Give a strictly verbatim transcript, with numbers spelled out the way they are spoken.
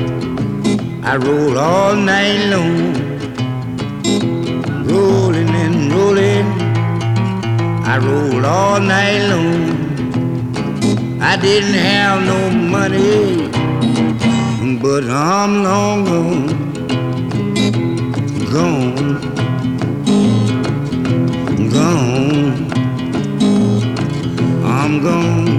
I roll all night long, rolling and rolling. I roll all night long. I didn't have no money, but I'm long gone, gone, gone. I'm gone.